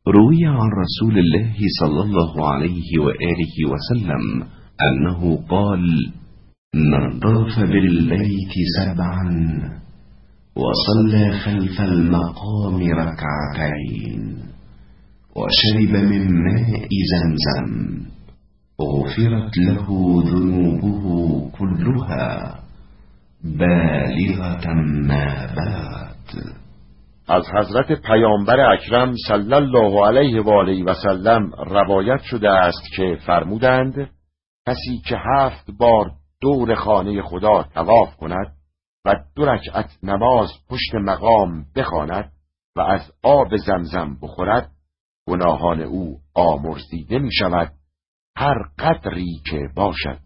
روي عن رسول الله صلى الله عليه وآله وسلم أنه قال: من طاف بالبيت 7 وصلى خلف المقام 2 وشرب من ماء زمزم غفرت له ذنوبه كلها بالغة ما بلغت. از حضرت پیامبر اکرم صلی الله علیه و آله و سلم روایت شده است که فرمودند: کسی که 7 بار دور خانه خدا طواف کند و 2 رکعت نماز پشت مقام بخواند و از آب زمزم بخورد، گناهان او آمرزیده می شود هر قدری که باشد.